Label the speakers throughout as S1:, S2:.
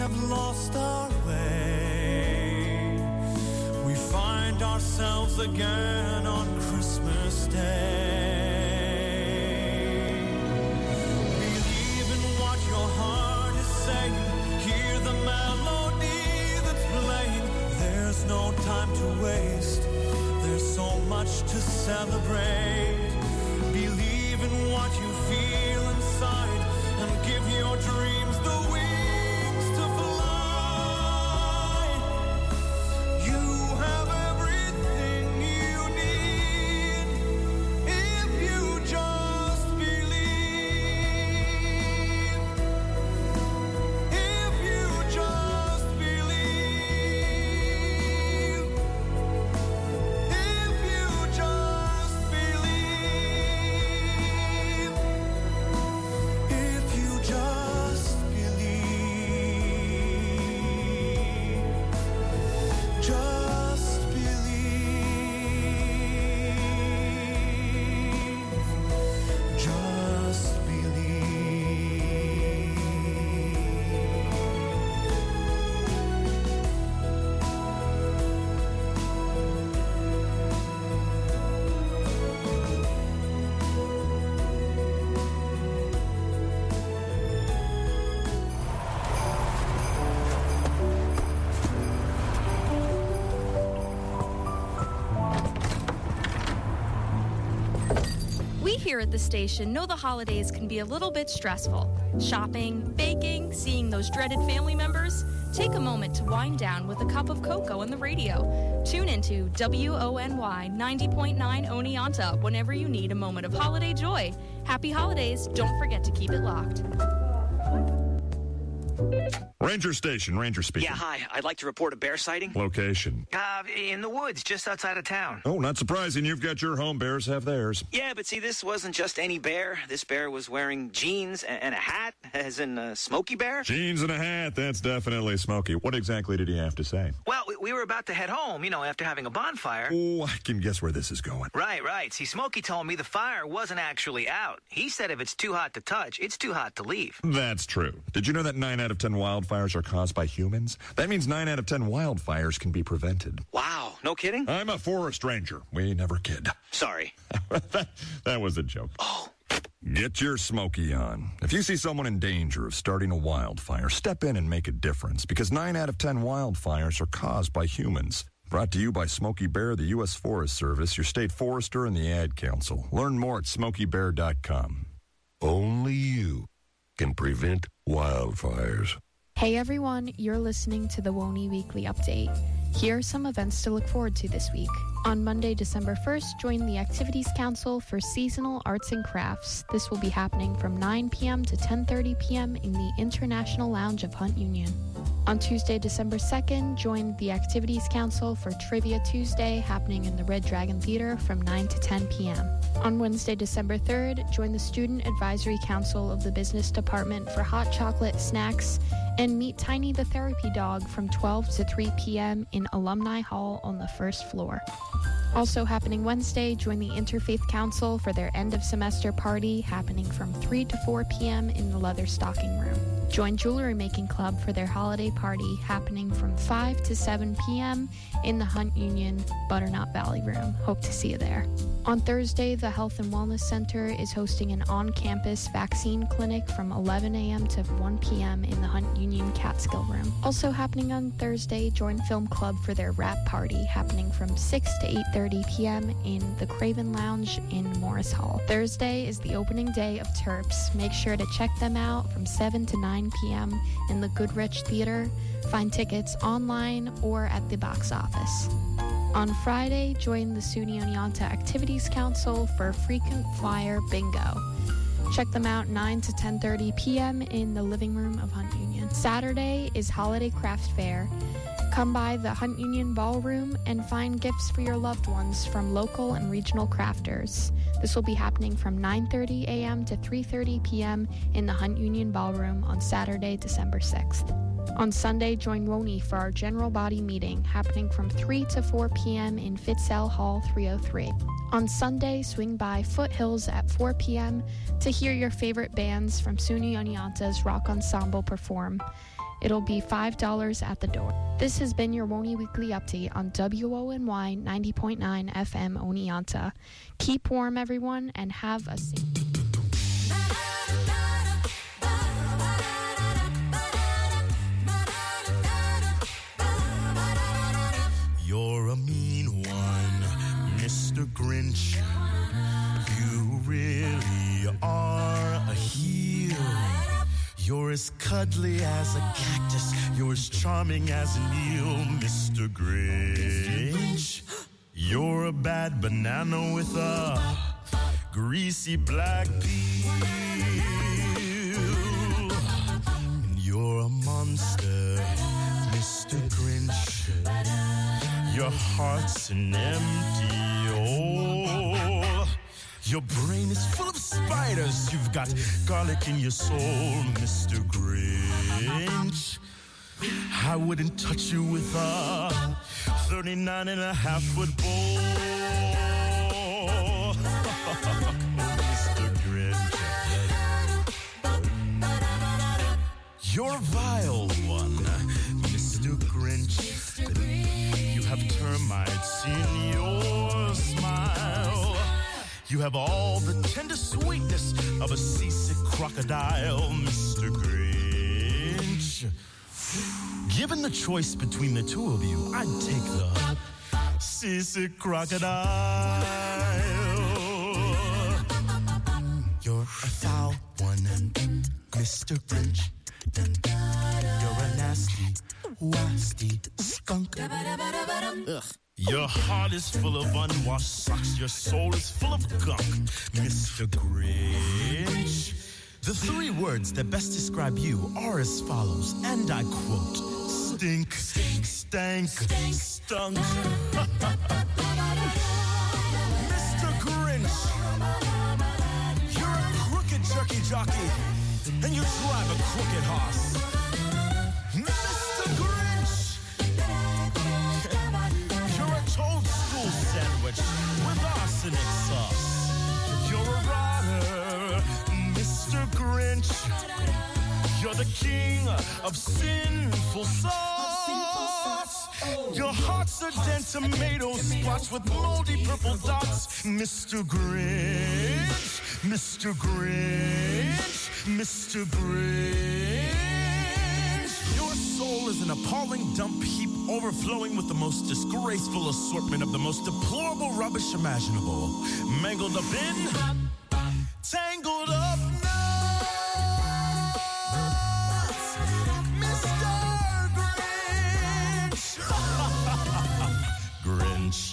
S1: have lost our way, we find ourselves again on Christmas Day. Believe in what your heart is saying, hear the melody that's playing. There's no time to waste, there's so much to celebrate. Believe in what you feel inside and give your dreams the wings to fly. You have everything you need if you just believe. If you just believe. If you just believe. If you just believe. Just believe. Just believe.
S2: We here at the station know the holidays can be a little bit stressful. Shopping, baking, seeing those dreaded family members. Take a moment to wind down with a cup of cocoa on the radio. Tune into WONY 90.9 Oneonta whenever you need a moment of holiday joy. Happy holidays. Don't forget to keep it locked.
S3: Ranger Station, Ranger speaking.
S4: Yeah, hi. I'd like to report a bear sighting.
S3: Location.
S4: In the woods, just outside of town.
S3: Oh, not surprising. You've got your home. Bears have theirs.
S4: Yeah, but see, this wasn't just any bear. This bear was wearing jeans and a hat, as in Smokey Bear.
S3: Jeans and a hat. That's definitely Smokey. What exactly did he have to say?
S4: Well, we were about to head home, after having a bonfire.
S3: Oh, I can guess where this is going.
S4: Right. See, Smokey told me the fire wasn't actually out. He said if it's too hot to touch, it's too hot to leave.
S3: That's true. Did you know that 9 out of 10 wildfires are caused by humans? That means 9 out of 10 wildfires can be prevented.
S4: Wow, no kidding?
S3: I'm a forest ranger. We never kid.
S4: Sorry.
S3: that was a joke.
S4: Oh.
S3: Get your Smokey on. If you see someone in danger of starting a wildfire, step in and make a difference, because 9 out of 10 wildfires are caused by humans. Brought to you by Smokey Bear, the U.S. Forest Service, your state forester, and the Ad Council. Learn more at smokeybear.com.
S5: Only you can prevent wildfires.
S6: Hey everyone, you're listening to the WONY Weekly Update. Here are some events to look forward to this week. On Monday, December 1st, join the Activities Council for Seasonal Arts and Crafts. This will be happening from 9 p.m. to 10:30 p.m. in the International Lounge of Hunt Union. On Tuesday, December 2nd, join the Activities Council for Trivia Tuesday, happening in the Red Dragon Theater from 9 to 10 p.m. On Wednesday, December 3rd, join the Student Advisory Council of the Business Department for hot chocolate, snacks, and meet Tiny the Therapy Dog from 12 to 3 p.m. in Alumni Hall on the first floor. Also happening Wednesday, join the Interfaith Council for their end-of-semester party, happening from 3 to 4 p.m. in the Leather Stocking Room. Join Jewelry Making Club for their holiday party, happening from 5 to 7 p.m. in the Hunt Union Butternut Valley Room. Hope to see you there. On Thursday, the Health and Wellness Center is hosting an on-campus vaccine clinic from 11 a.m. to 1 p.m. in the Hunt Union Catskill Room. Also happening on Thursday, join Film Club for their wrap party, happening from 6 to 8:30 p.m. in the Craven Lounge in Morris Hall. Thursday is the opening day of Terps. Make sure to check them out from 7 to 9 p.m. in the Goodrich Theater. Find tickets online or at the box office. On Friday, join the SUNY Oneonta Activities Council for Frequent Flyer Bingo. Check them out 9 to 10:30 p.m. in the living room of Hunt Union. Saturday is Holiday Craft Fair. Come by the Hunt Union Ballroom and find gifts for your loved ones from local and regional crafters. This will be happening from 9:30 a.m. to 3:30 p.m. in the Hunt Union Ballroom on Saturday, December 6th. On Sunday, join WONY for our general body meeting, happening from 3 to 4 p.m. in Fitzell Hall 303. On Sunday, swing by Foothills at 4 p.m. to hear your favorite bands from SUNY Oneonta's Rock Ensemble perform. It'll be $5 at the door. This has been your Woney Weekly Update on WONY 90.9 FM Oneonta. Keep warm, everyone, and have a safe...
S1: You're a mean one, Mr. Grinch. You really are a heel. You're as cuddly as a cactus. You're as charming as an eel, Mr. Grinch. You're a bad banana with a greasy black peel. And you're a monster, Mr. Grinch. Your heart's an empty hole. Your brain is full of spiders. You've got garlic in your soul, Mr. Grinch. I wouldn't touch you with a 39.5-foot bowl. Mr. Grinch. You're a vile one, Mr. Grinch. You have termites in your smile. You have all the tender sweetness of a seasick crocodile, Mr. Grinch. Given the choice between the two of you, I'd take the seasick crocodile. You're a foul one, Mr. Grinch. You're a nasty, wasty skunk. Ugh. Your heart is full of unwashed socks. Your soul is full of gunk, Mr. Grinch. The three words that best describe you are as follows, and I quote: stink, stank, stunk. Mr. Grinch, you're a crooked jerky jockey, and you drive a crooked horse. Mr. Grinch, you're a toadstool sandwich with arsenic sauce. You're a rotter, Mr. Grinch. You're the king of sinful sauce. Your heart's a dead tomato splotch with moldy purple dots, Mr. Grinch, Mr. Grinch, Mr. Grinch. Your soul is an appalling dump heap overflowing with the most disgraceful assortment of the most deplorable rubbish imaginable. Mangled up in, tangled up nuts, Mr. Grinch. Grinch.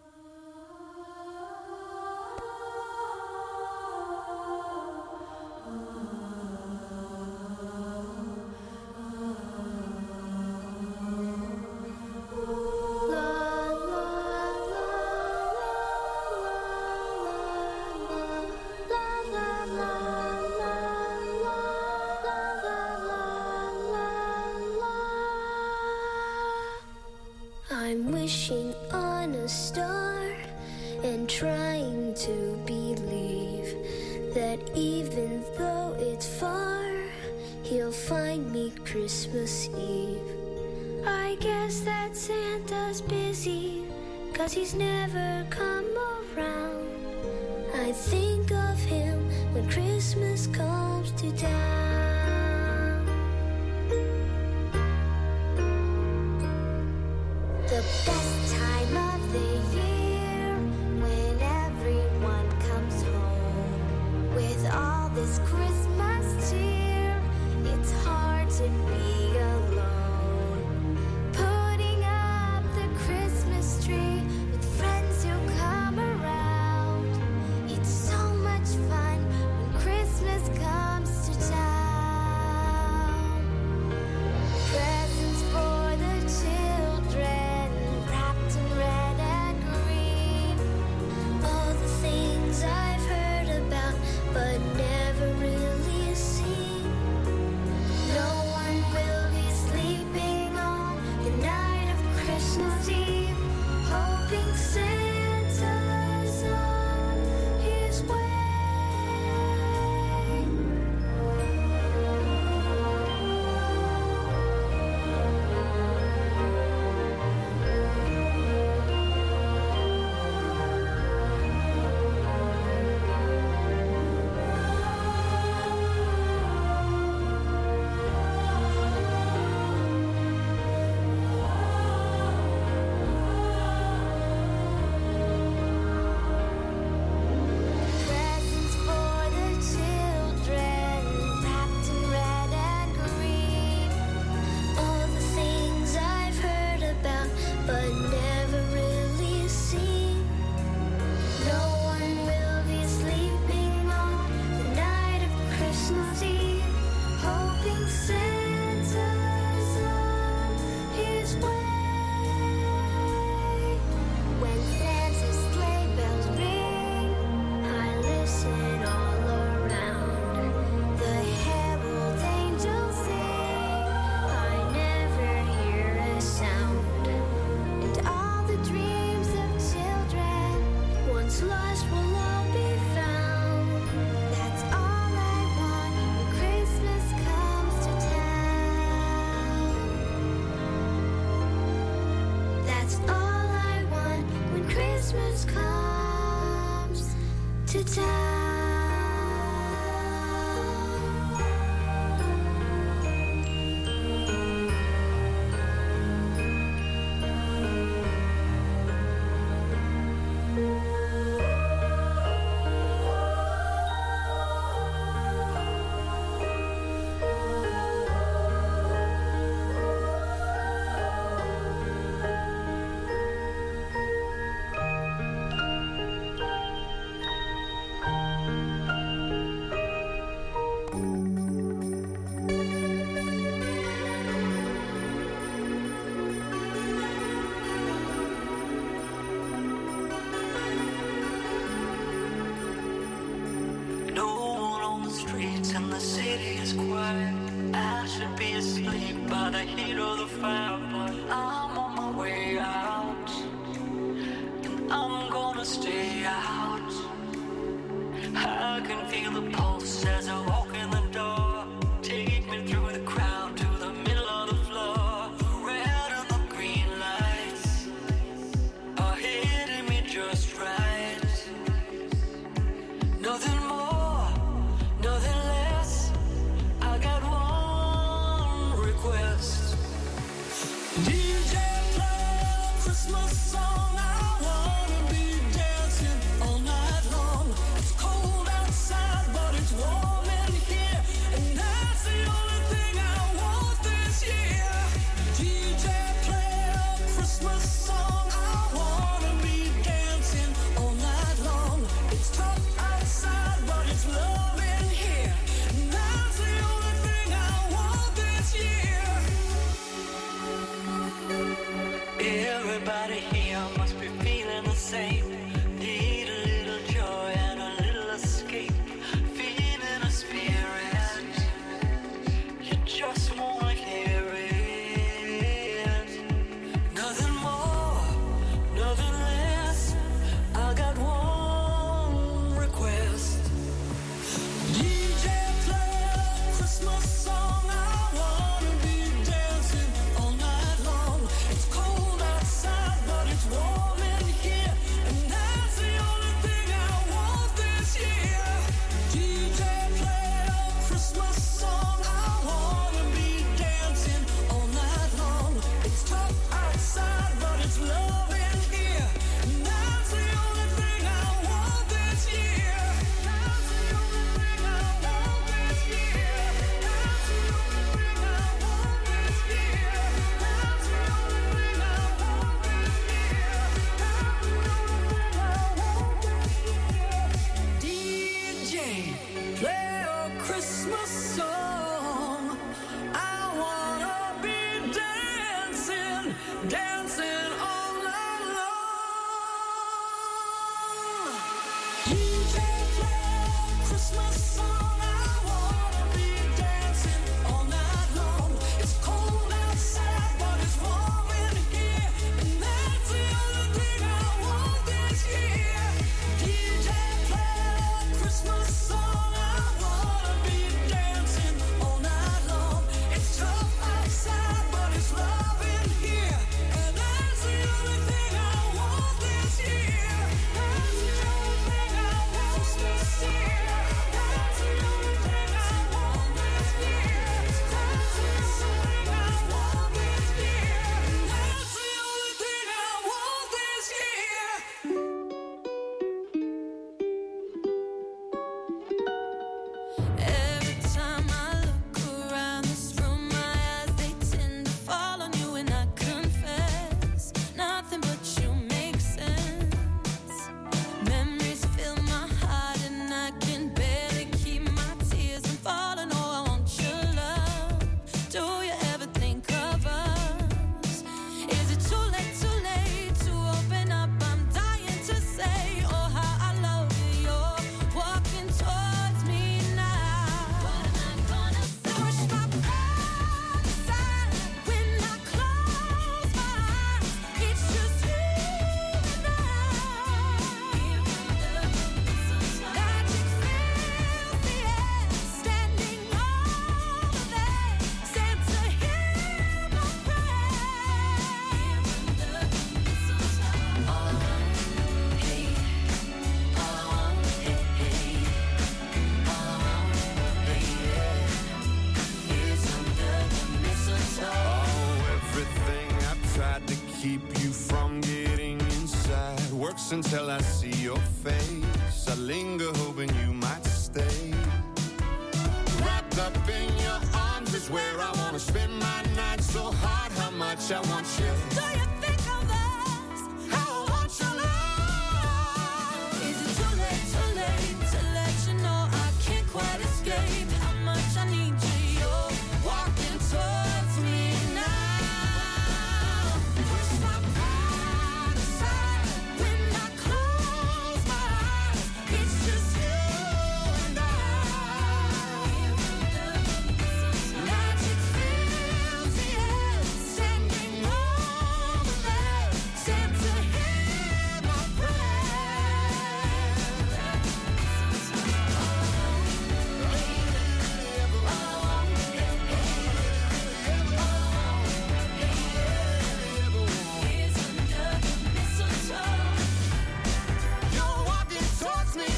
S7: I'm wishing on a star and trying to believe that even though it's far, he'll find me Christmas Eve. I guess that Santa's busy, 'cause he's never come around. I think of him when Christmas comes to town. The best time of the year, when everyone comes home with all this Christmas cheer, it's hard to be alone. Putting up the Christmas tree with friends who come around. It's so much fun when Christmas comes to town. That's all I want when Christmas comes to town.
S8: DJ keep you from getting inside. Works until I see your face. I linger hoping you might stay. Wrapped up in your arms is where I wanna spend my night. So hard how much I want you.
S9: Do you think of us? How I want your love? Is it too late to let you know I can't quite escape how much I need you? You're walking towards me now. Push my pride aside when I close my eyes. It's just you and I. Magic fills the air, sending over there. Santa, hear my You're walking towards me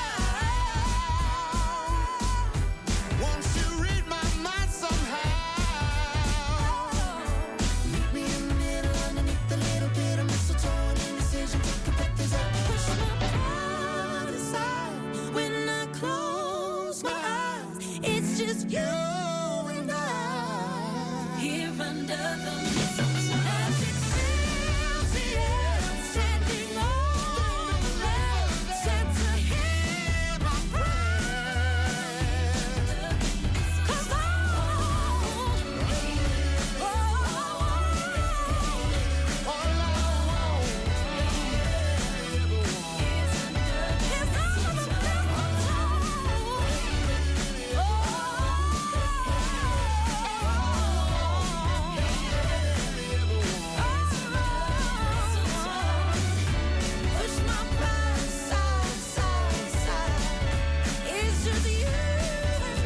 S9: now. Won't you read my mind somehow? Meet me in the middle underneath the little bit of mistletoe and indecision. Take a breath as I push my pride aside. When I close my eyes, it's just you and I. Here under the mistletoe. Magic fills the air, sending over there. Santa, hear my prayer. 'Cause push my pride side, side, side. It's just you and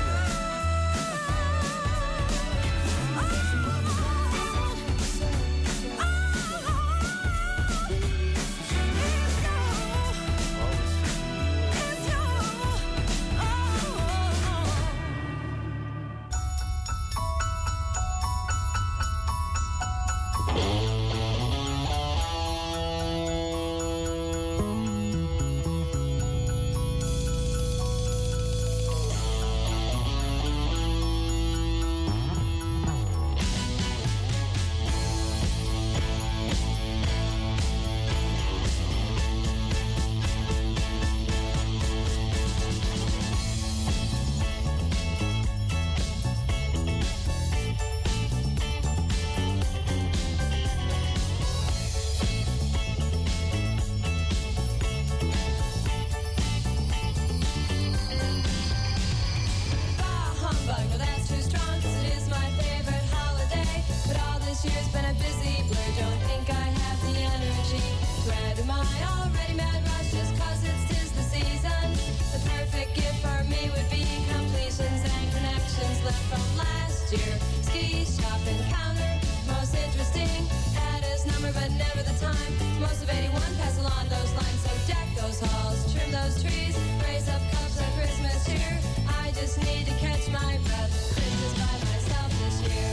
S9: humbug, no that's too strong, 'cause it is my favorite holiday. But all this year's been a busy blur, don't think I have the energy to add to my already mad rush, just 'cause it's 'tis the season. The perfect gift for me would be completions and connections left from last year. Ski shop encounter, most interesting, that is number but never the time. Most of 81 pass along those lines, so deck those halls, trim those trees, raise up cups of Christmas cheer. I just need to catch my breath. Christmas by myself this year.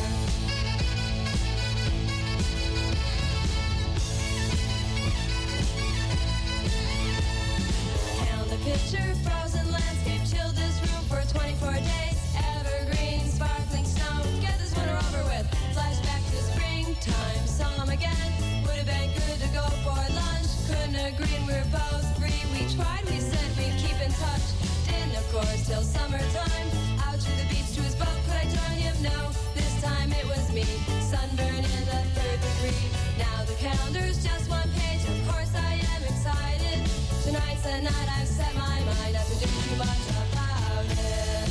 S9: Count the picture, frozen landscape, chill this room for 24 days. Evergreen, sparkling snow, get this winter over with. Flashback to springtime, saw 'em again. Would have been good to go for lunch. Couldn't agree, we were both free. We tried, we said we'd keep in touch. Didn't, of course, till summertime. Out to the beach to his boat, could I join him? No, this time it was me. Sunburn in the 3rd degree. Now the calendar's just one page. Of course I am excited. Tonight's the night I've set my mind not to do too much about it.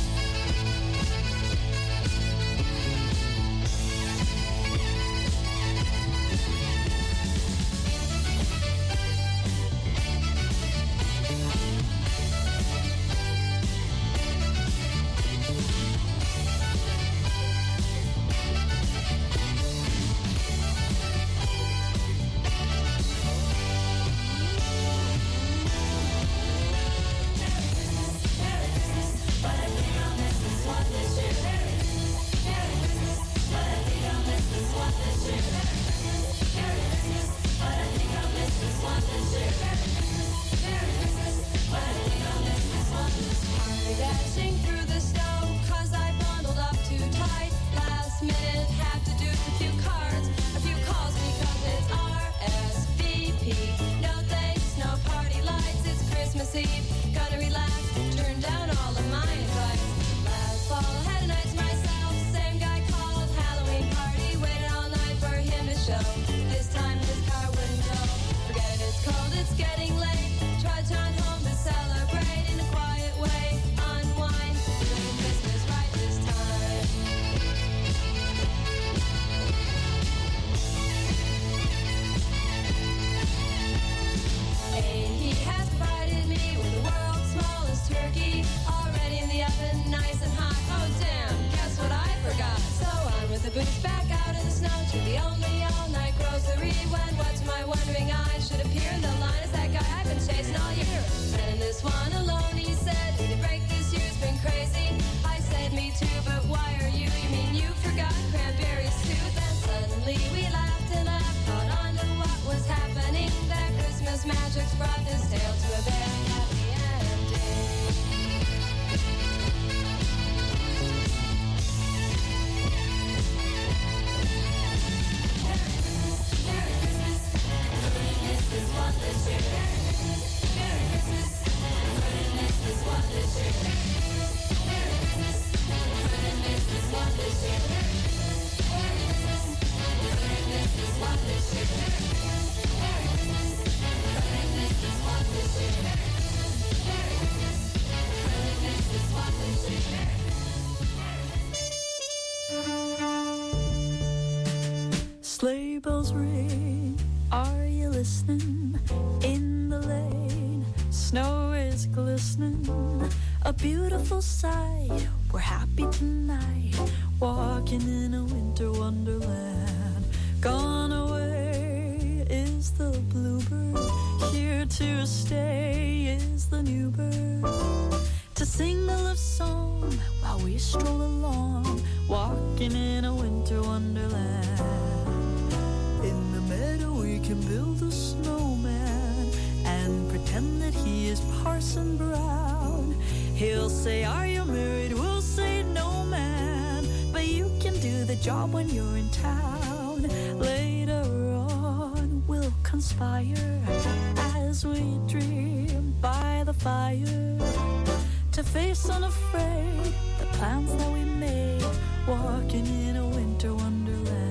S9: show. This time his car window. Forget it, it's cold, it's getting late. Try to turn home to celebrate in a quiet way. Unwind, doing Christmas right this time. He has provided me with the world's smallest turkey, already in the oven, nice and hot. Oh damn, guess what I forgot? So on with the boots, back out in the snow to the only all-night grocery. When what to my wondering eyes should appear in the line is that guy I've been chasing all year. Spending this one alone, he said. The break this year's been crazy. I said me too, but why are you? You mean you forgot cranberries too? Then suddenly we laughed and laughed, caught on to what was happening. That Christmas magic's brought this tale to a very happy ending. Merry Christmas, goodness is what this year. Merry Christmas, goodness is what this year. Merry Christmas, goodness is what this year. Merry Christmas, goodness is what this year. Merry Christmas, goodness is what this year. Merry Christmas, goodness is what this year.
S10: Sleigh bells ring, are you listening? In the lane, snow is glistening, a beautiful sight. We're happy tonight, walking in a winter wonderland. Gone away is the bluebird, here to stay is the new bird. To sing a love song while we stroll along, walking in a winter wonderland. In the meadow we can build a snowman and pretend that he is Parson Brown. He'll say, are you married? We'll say, no man, but you can do the job when you're in town. Later on we'll conspire as we dream by the fire, to face unafraid the plans that we made, walking in a winter wonderland.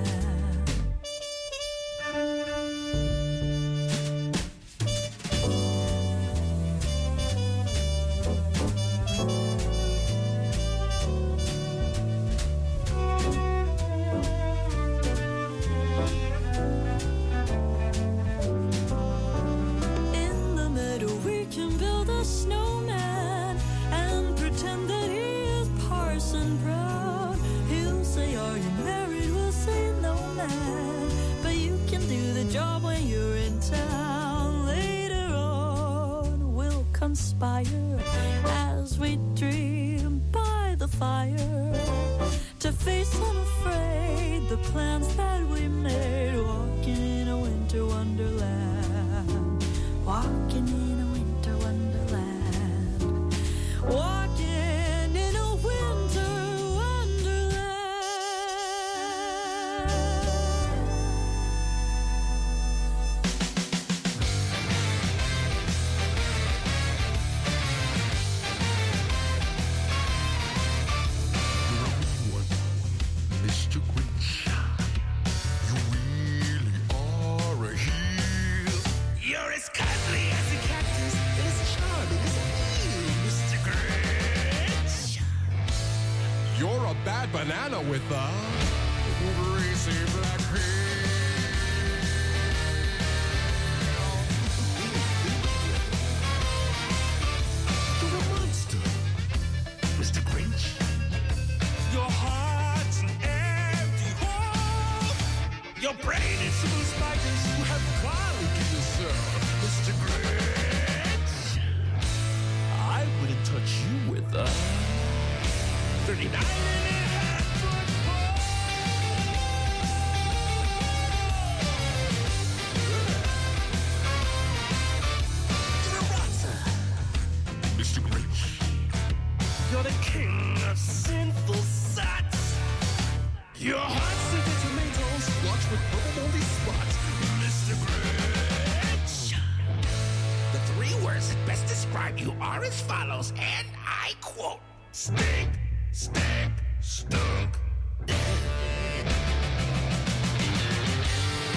S10: In the meadow we can build a snowman and pretend that he is Parson Brown. He'll say, are you married? We'll say, no man, but you can do the job when you're in town. Later on we'll conspire as we dream by the fire, to face unafraid the plans that we made, walking in a winter wonderland. Walking in a winter wonderland. Walking in a winter wonderland.
S5: Mr. Grinch, you really are a heel.
S1: You're as cuddly as a cactus, as charming as a eel, Mr. Grinch.
S5: You're a bad banana with a greasy black peel.
S1: You're a monster, Mr. Grinch. Your heart's an empty hole. Your brain is full of spiders who have garlic in the cell, Mr. Grinch. I wouldn't touch you with a 39.5-foot pole. You're a rotter, Mr. Grinch. You're the king of sinful sots. Your heart's scented tomatoes, splotched with purple moldy spots, Mr. Grinch. The 3 words that best describe you are as follows, and I quote: stink, stank, stunk.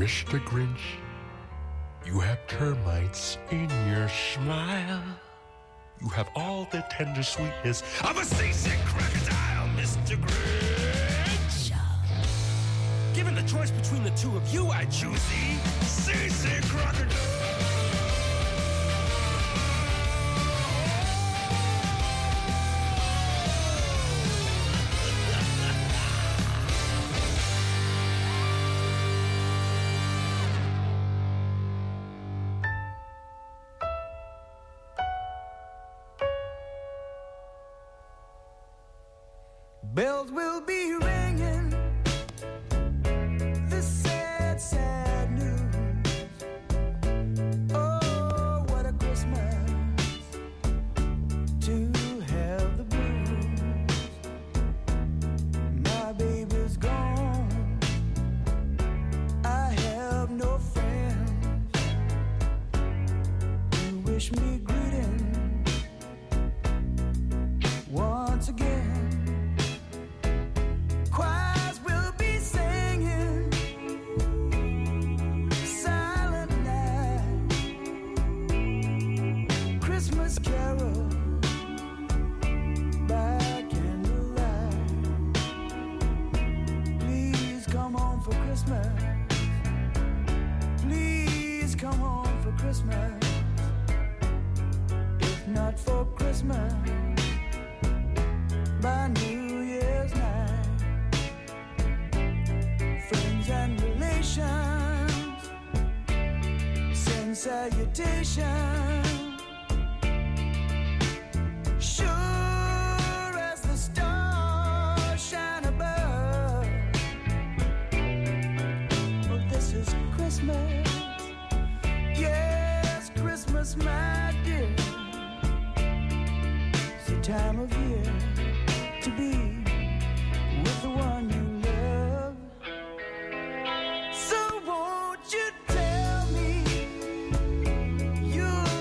S5: Mr. Grinch, you have termites in your smile. You have all the tender sweetness of a seasick crocodile, Mr. Grinch. Given the choice between the two of you, I choose the seasick crocodile.
S11: Bells will be ringing, this sad, sad news. Oh, what a Christmas to have the blues. My baby's gone, I have no friends who wish me greeting once again. Choirs will be singing Silent Night, Christmas carol by candlelight. Please come home for Christmas. Please come home for Christmas. If not for Christmas, by New Year's night. Friends and relations send salutations. Sure as the stars shine above. Well, this is Christmas. Yes, Christmas, my dear. It's the time of year to be with the one you love. So won't you tell me you'll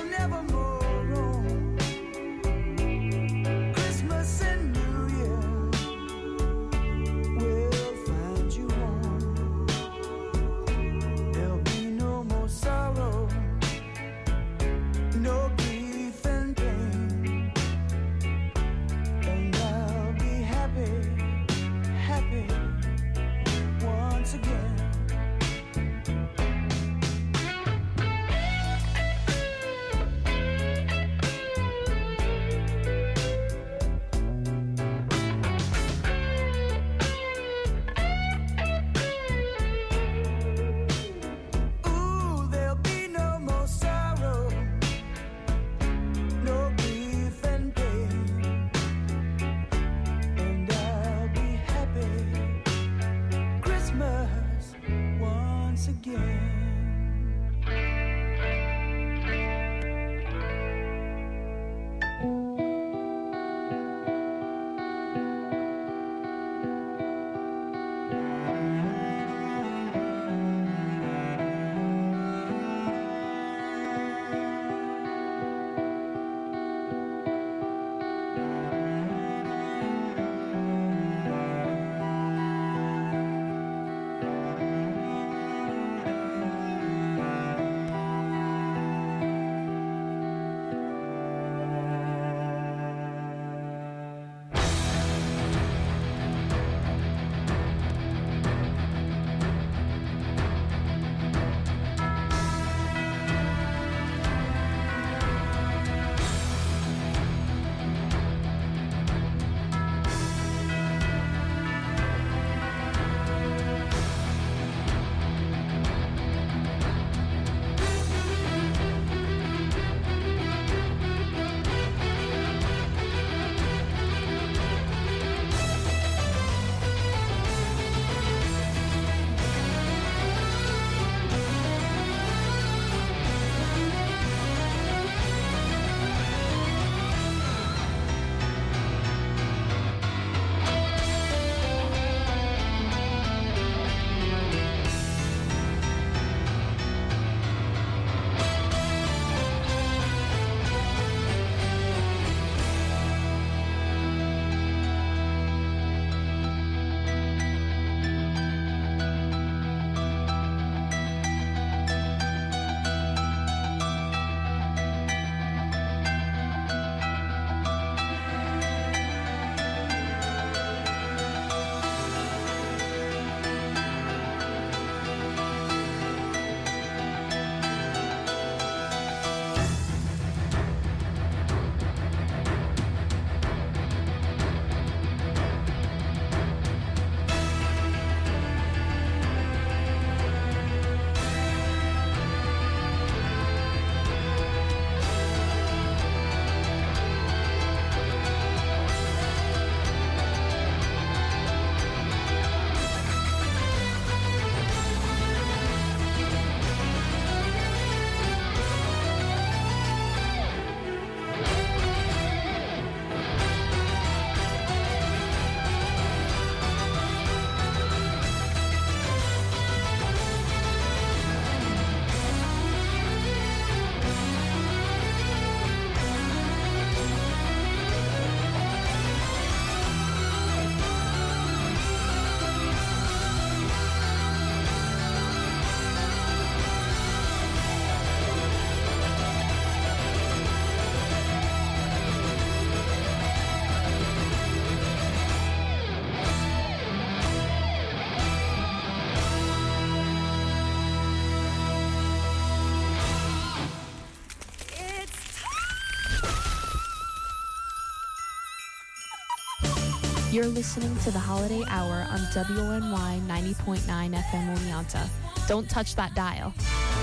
S6: You're listening to the Holiday Hour on WNY 90.9 FM Oneonta. Don't touch that dial.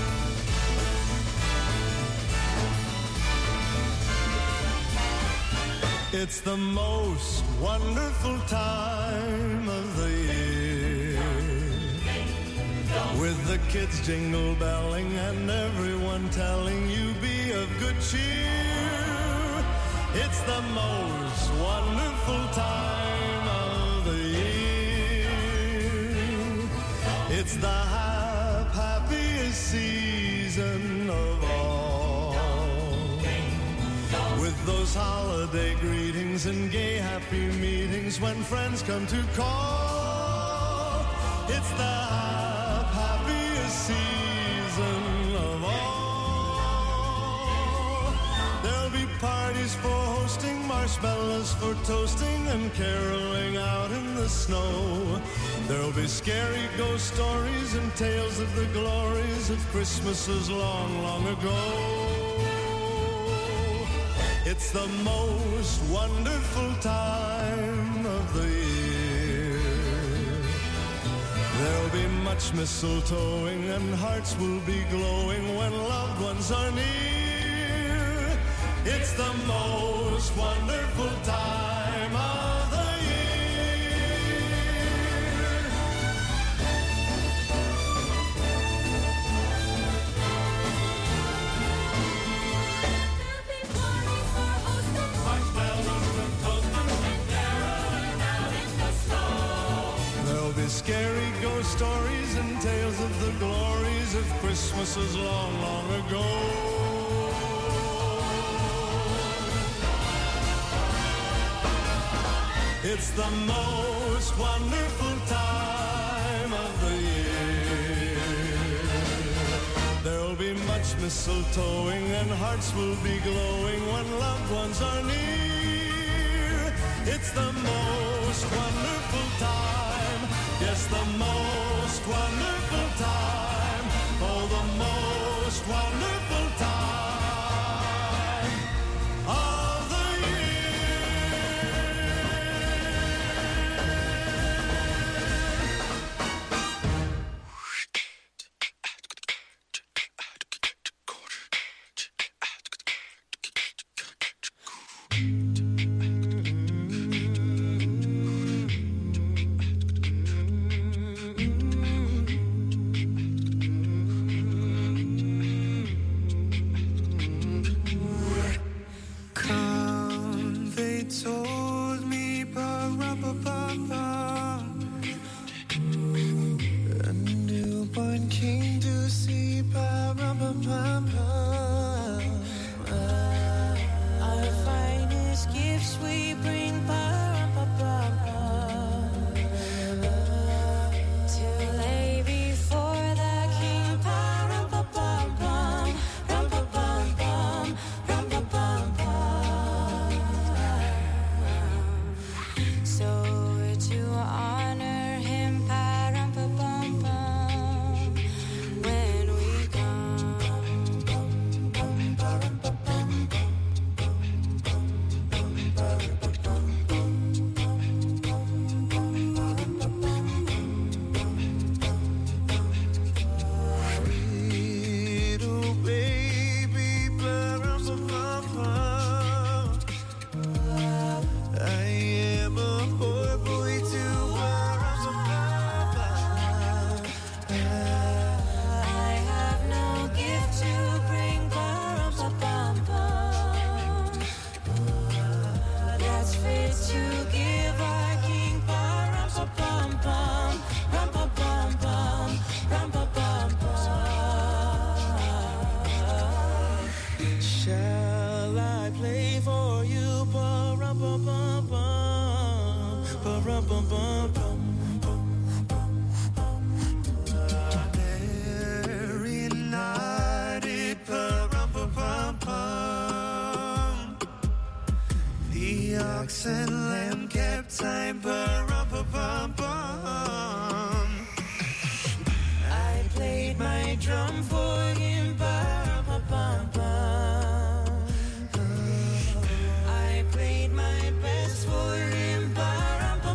S1: It's the most wonderful time of the year, with the kids jingle belling and everyone telling you be of good cheer. It's the most wonderful time of the year. It's the happiest season of all, with those holiday greetings and gay happy meetings when friends come to call. It's the happiest season of all. There'll be parties for hosting, marshmallows for toasting, and caroling out in the snow. There'll be scary ghost stories and tales of the glories of Christmases long, long ago. It's the most wonderful time of the year. There'll be much mistletoeing and hearts will be glowing when loved ones are near. It's the most wonderful time of the scary ghost stories and tales of the glories of Christmases long, long ago. It's the most wonderful time of the year. There'll be much mistletoeing and hearts will be glowing when loved ones are near. It's the most wonderful time. Yes, the most wonderful time. Oh, the most wonderful time of the
S12: I played my best for him.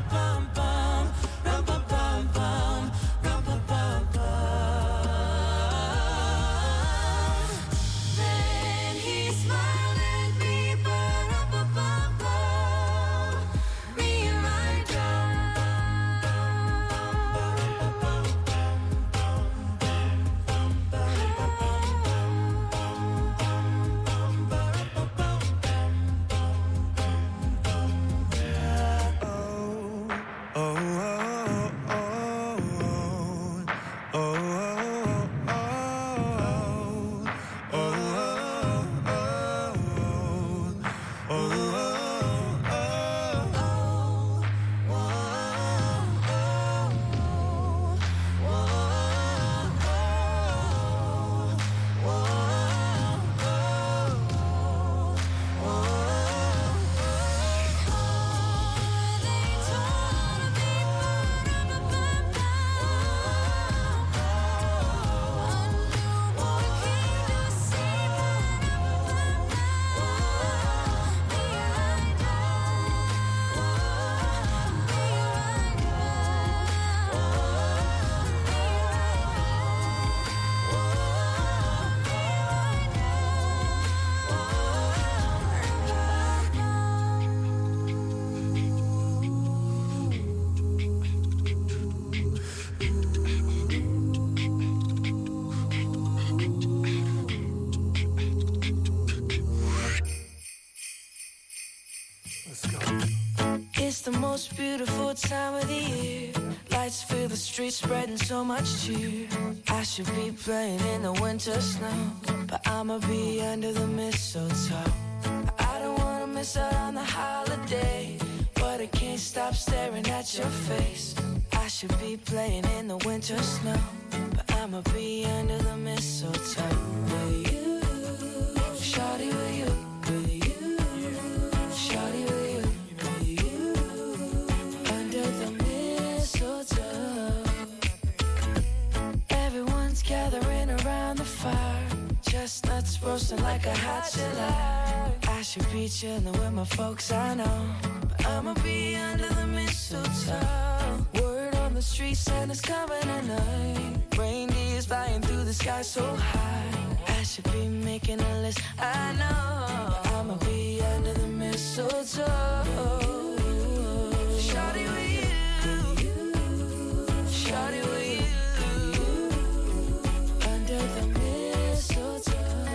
S12: beautiful time of the year. Lights fill the streets, spreading so much cheer. I should be playing in the winter snow, but I'ma be under the mistletoe. I don't wanna miss out on the holiday, but I can't stop staring at your face. I should be playing in the winter snow, but I'ma be under the mistletoe. With you, shawty, with you, with you, shawty, with you, with you, under the mistletoe. Everyone's gathering around the fire, chestnuts roasting like a hot July. I should be chilling with my folks, I know, but I'ma be under the mistletoe. Word on the street, Santa's coming tonight. Reindeer's flying through the sky so high. I should be making a list, I know, but I'ma be under the mistletoe. Shawty with you, shawty with you, under the mistletoe.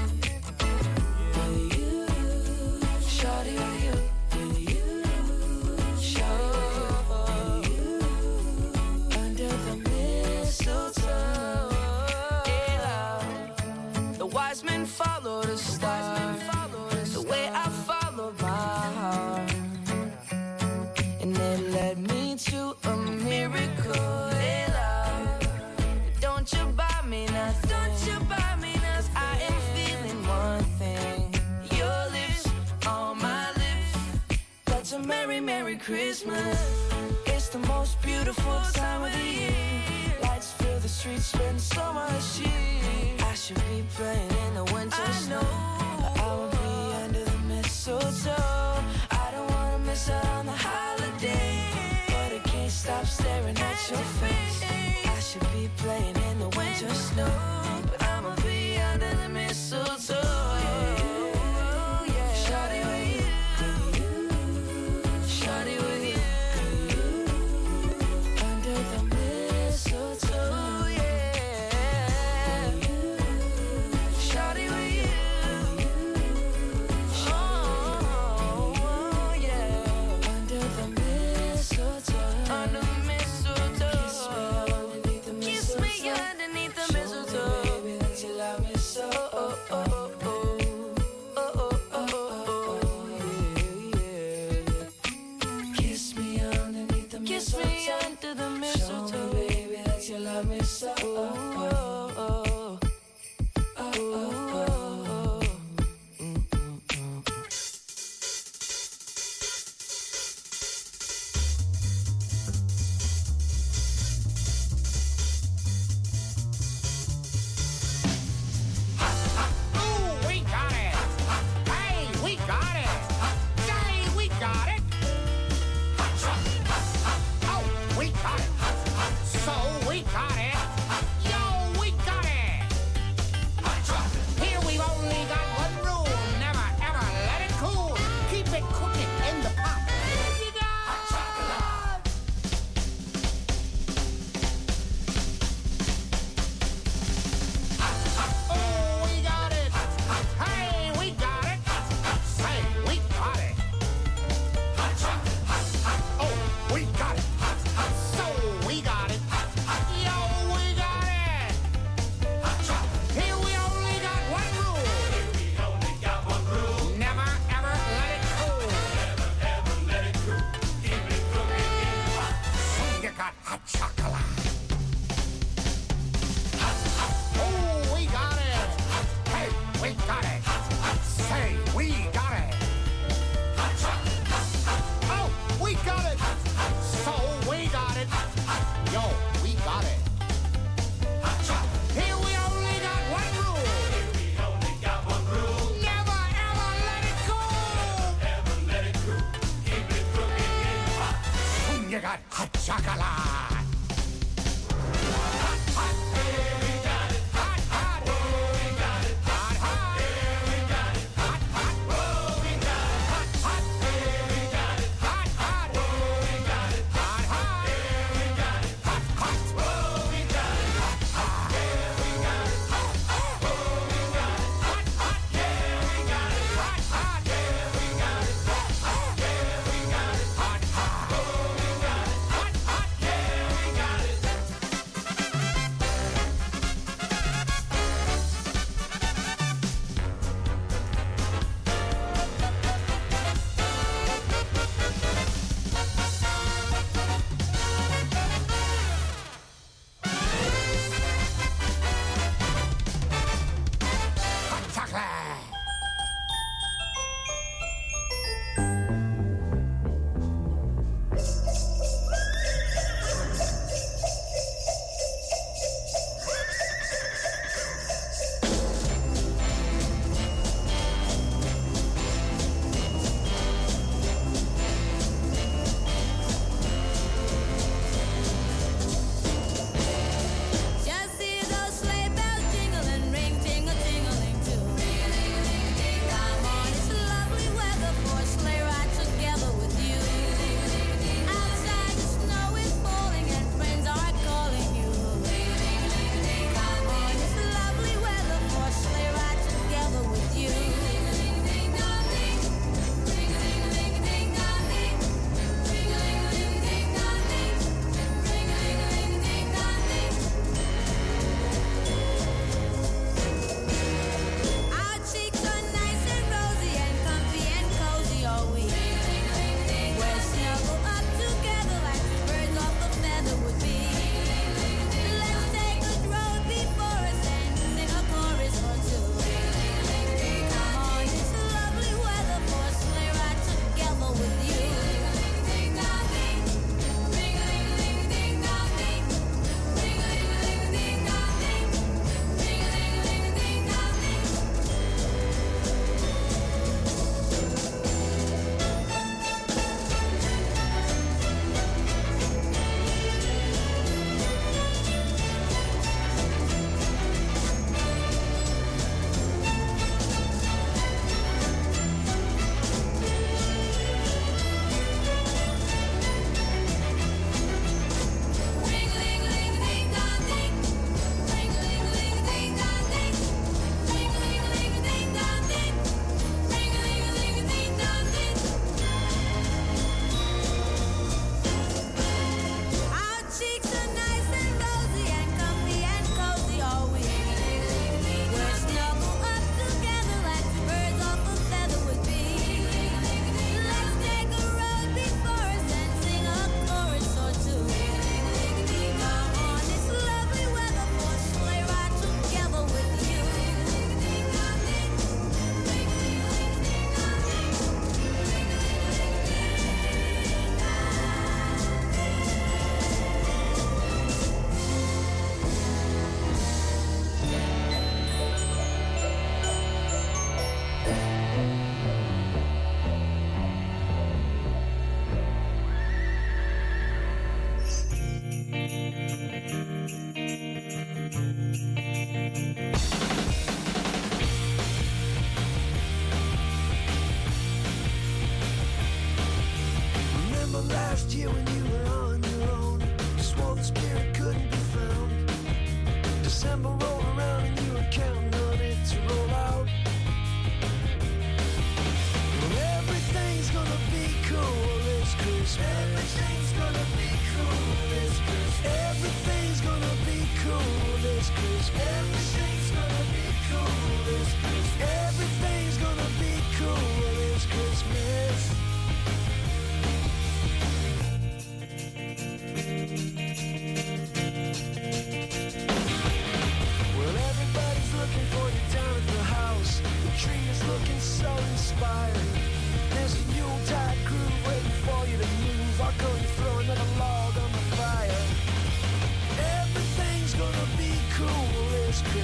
S12: With you, shawty with you, with you, shawty with you, under the mistletoe. Yeah, the wise men follow the star, the way I follow my heart, and it led me to a miracle. Hey, love, don't you buy me nothing, don't you buy me nothing. I am feeling one thing, your lips on my lips. That's a merry, merry Christmas. It's the most beautiful time of the year. Lights fill the streets, spend so much cheer. I should be playing in the winter snow, but I will be under the mistletoe. I don't wanna miss out on the holiday, but I can't stop staring at your face. I should be playing in the winter snow, but I'ma be under the mistletoe. Yeah. Shawty with you, shawty with you, under the mistletoe. Yeah. Shawty with you, oh yeah, under the mistletoe, under the mistletoe. Kiss me underneath the mistletoe, baby, that you love me so. Oh, oh, oh, oh. Oh, oh, oh, oh, yeah, yeah. Kiss me underneath the mistletoe. Kiss me under the mistletoe. Show me, baby, that you love me so. Oh, oh, oh, oh, oh, oh.
S13: Ooh, we got it! Hey, we got it! Say, we got it! Oh, we got it! So, we got it! Yo, we got it! Here we've only got one rule. Never, ever let it cool. Keep it cooking in the pot. You got Oh, we got it! Hey, we got it! Say, we got it! Oh, we got it! So, we got it! Yo, we got it! Here we only got one rule. Never, ever let it cool. You got hot chocolate. Oh, we got it. Hey, we got it. Say, we got it. Oh, we got it. So, we got it. Yo, we got it. Here we only got one rule. Never, ever let it go. You got hot chocolate.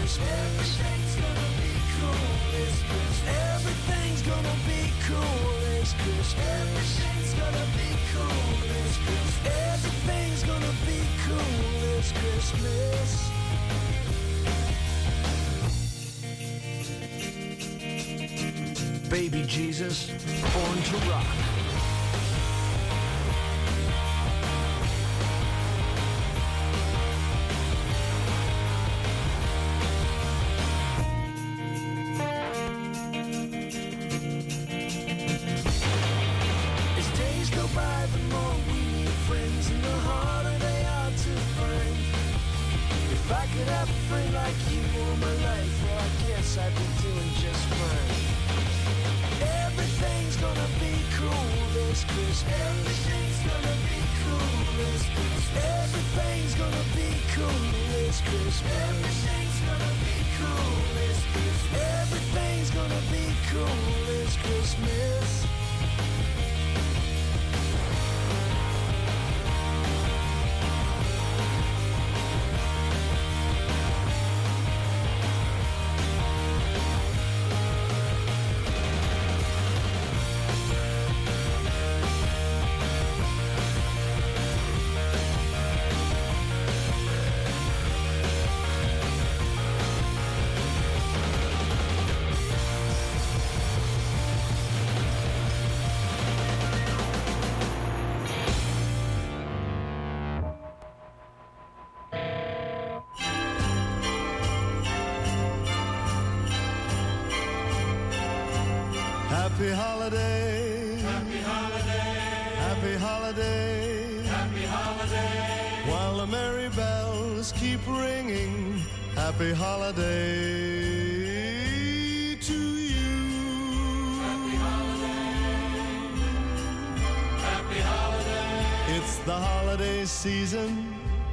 S11: Christmas. Everything's gonna be cool this Christmas. Everything's gonna be cool this Christmas. Everything's gonna be cool this Christmas. Everything's gonna be cool this Christmas. Baby Jesus, born to rock. As days go by, the more we need friends, and the harder they are to find. If I could have a friend like you all my life, well, I guess I'd be doing just fine. Everything's gonna be cool this Christmas. Everything's gonna be cool this Christmas. Everything's gonna be cool this Christmas. Everything's gonna be cool this Christmas. Everything's gonna be cool this Christmas. Happy holiday. Happy holiday. Happy holiday. Happy holiday. While the merry bells keep ringing, happy holiday to you. Happy holiday. Happy holiday. It's the holiday season,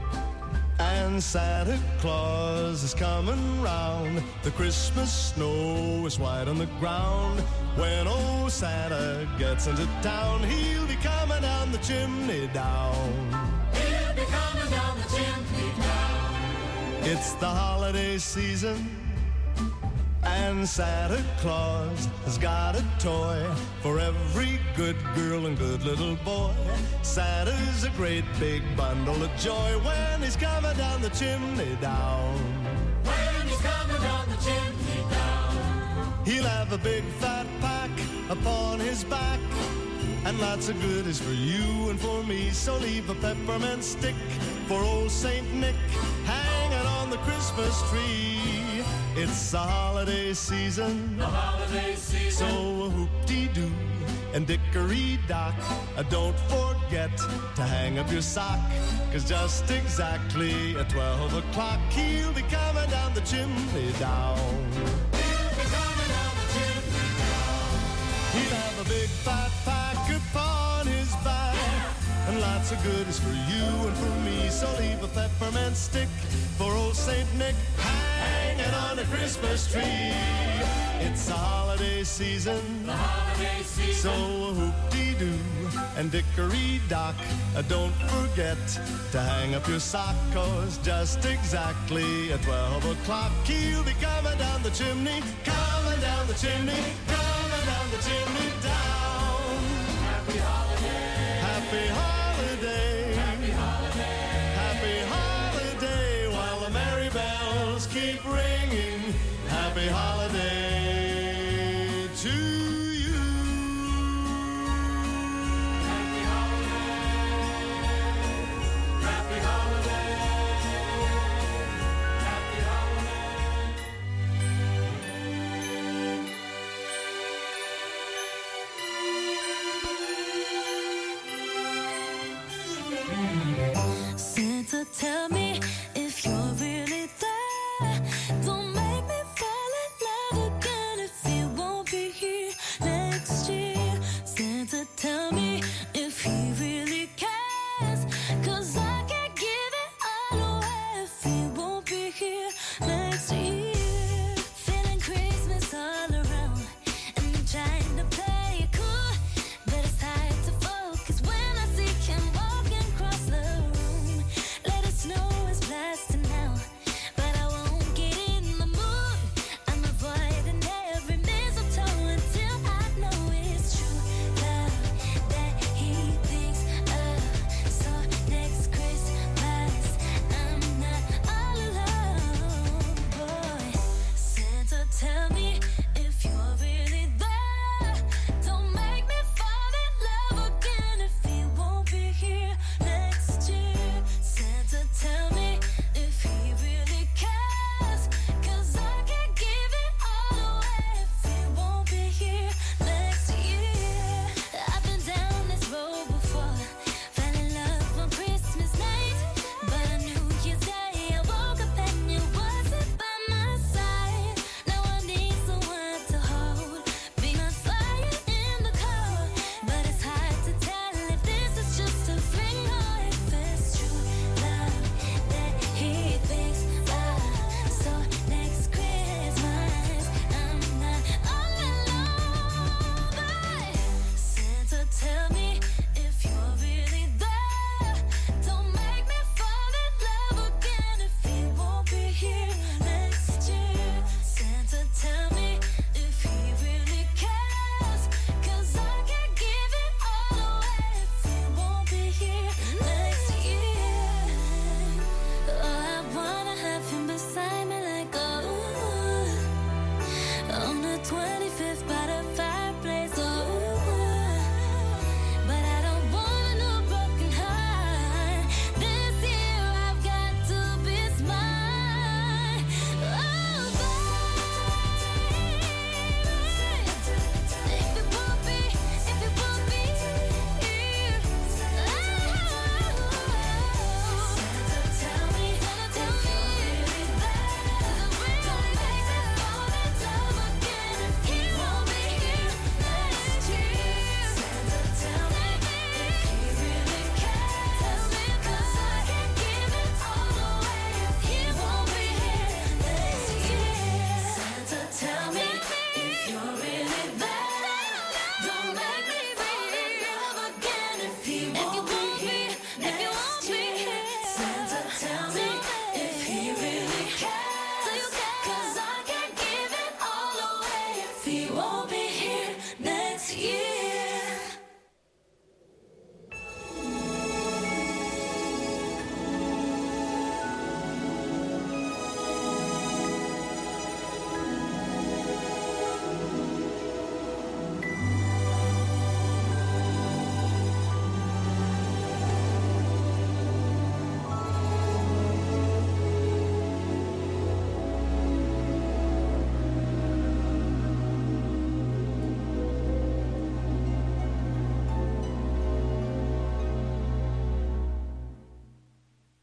S11: and Santa Claus is coming round. The Christmas snow is white on the ground. When old Santa gets into town, he'll be coming down the chimney down. He'll be coming down the chimney down. It's the holiday season, and Santa Claus has got a toy for every good girl and good little boy. Santa's a great big bundle of joy when he's coming down the chimney down. When he's coming down the chimney down. He'll have a big fat pack upon his back, and lots of goodies for you and for me. So leave a peppermint stick for old Saint Nick hanging on the Christmas tree. It's the holiday season, the holiday season. So whoop-dee-doo and dickory-dock, don't forget to hang up your sock, 'cause just exactly at 12 o'clock he'll be coming down the chimney down. He'll be coming down the chimney down. He'll have a big fat pack upon his back, and lots of goodies for you and for me. So leave a peppermint stick for old Saint Nick hanging on the Christmas tree. It's the holiday season, the holiday season. So whoop-dee-doo and dickory-dock, don't forget to hang up your sock, 'cause just exactly at 12 o'clock he'll be coming down the chimney, coming down the chimney, coming down the chimney down. Happy holiday. Happy holiday. Happy holiday. Happy holiday while the merry bells keep ringing. Happy holiday to you. Happy holiday. Happy holiday. Happy holiday.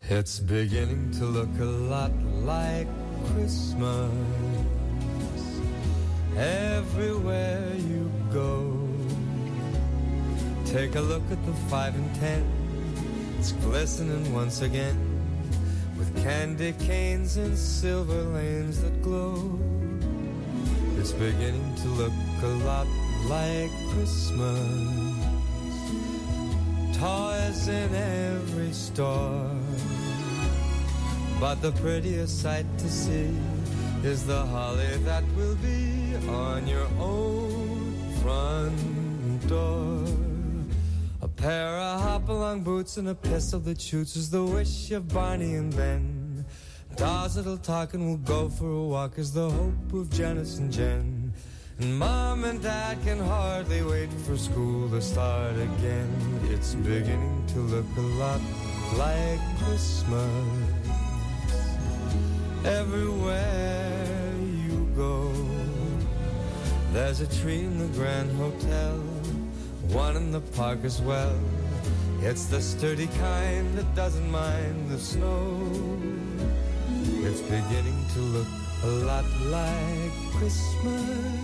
S14: It's beginning to look a lot like Christmas everywhere you go. Take a look at the 5 and 10. It's glistening once again with candy canes and silver lanes that glow. It's beginning to look a lot like Christmas. Toys in every store, but the prettiest sight to see is the holly that will be on your own front door. A pair of hop-along boots and a pistol that shoots is the wish of Barney and Ben. Dolls that'll talk and will go for a walk is the hope of Janice and Jen. And Mom and Dad can hardly wait for school to start again. It's beginning to look a lot like Christmas everywhere you go. There's a tree in the Grand Hotel, one in the park as well. It's the sturdy kind that doesn't mind the snow. It's beginning to look a lot like Christmas.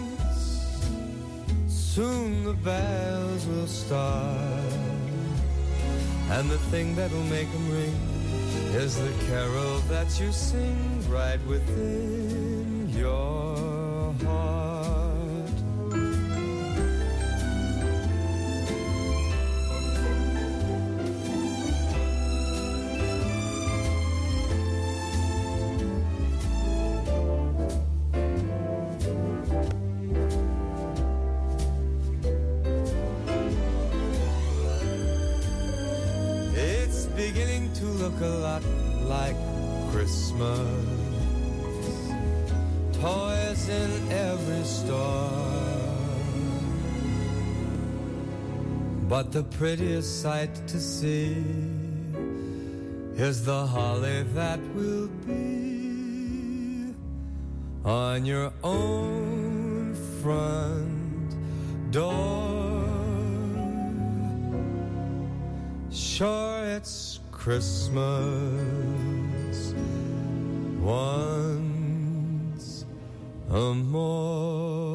S14: Soon the bells will start, and the thing that'll make them ring is the carol that you sing right within your heart. Beginning to look a lot like Christmas. Toys in every store, but the prettiest sight to see is the holly that will be on your own front door. Sure, it's Christmas once more.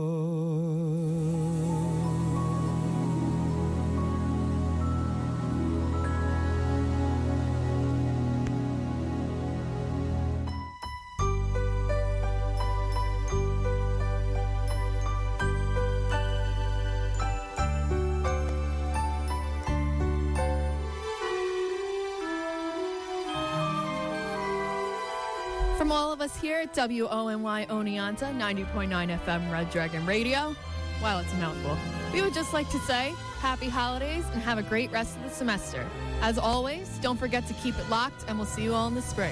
S15: From all of us here at WONY Oneonta, 90.9 FM Red Dragon Radio. Wow, it's a mouthful. We would just like to say happy holidays and have a great rest of the semester. As always, don't forget to keep it locked, and we'll see you all in the spring.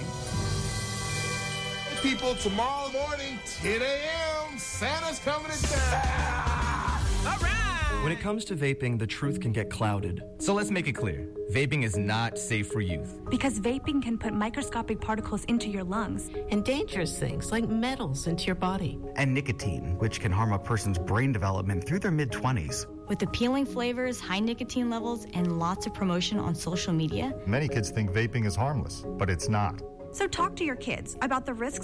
S13: People, tomorrow morning, 10 a.m., Santa's coming to town. All right.
S16: When it comes to vaping, the truth can get clouded. So let's make it clear. Vaping is not safe for youth.
S17: Because vaping can put microscopic particles into your lungs.
S18: And dangerous things like metals into your body.
S19: And nicotine, which can harm a person's brain development through their mid-20s.
S17: With appealing flavors, high nicotine levels, and lots of promotion on social media.
S20: Many kids think vaping is harmless, but it's not.
S21: So talk to your kids about the risks